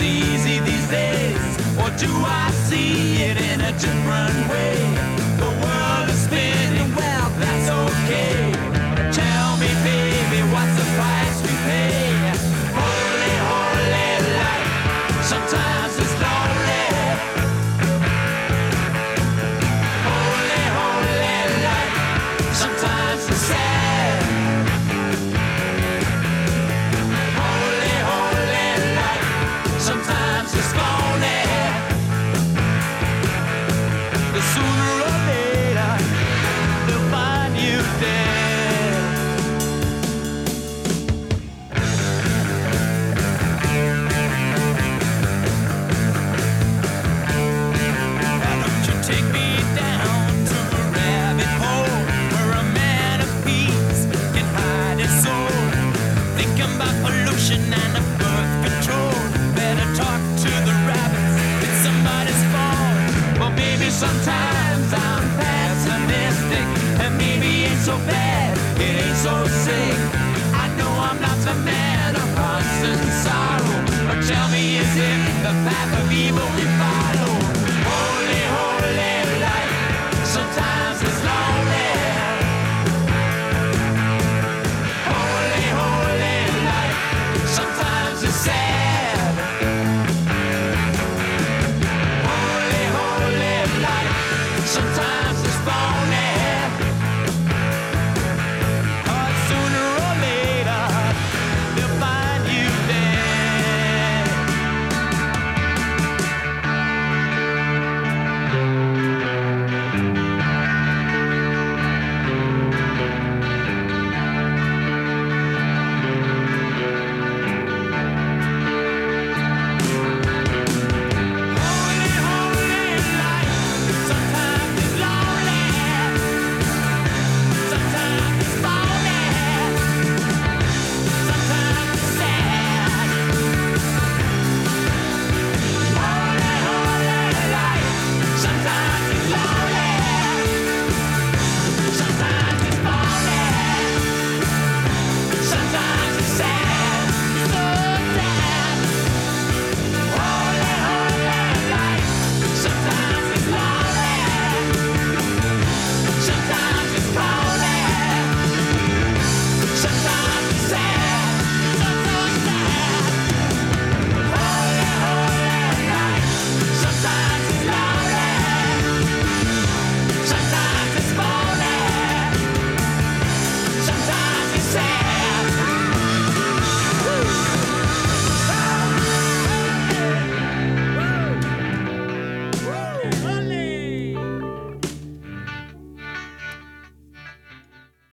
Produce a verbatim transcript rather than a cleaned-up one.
easy these days, or do I see it in a different way? The world is spinning, well, that's okay. Tell me, baby, what's the price we pay? Holy, holy light, sometimes it's lonely. Holy, holy light, sometimes it's sad. Holy, holy light, sometimes it's phony. The sooner or later they'll find you dead. Why don't you take me down to a rabbit hole where a man of peace can hide his soul? Thinking about pollution and the birth control. Better talk to the rabbits, it's somebody's fault. Well, maybe sometimes I'm pessimistic, and maybe it ain't so bad, it ain't so sick. I know I'm not the man of constant sorrow, but tell me, is it the path of evil we follow?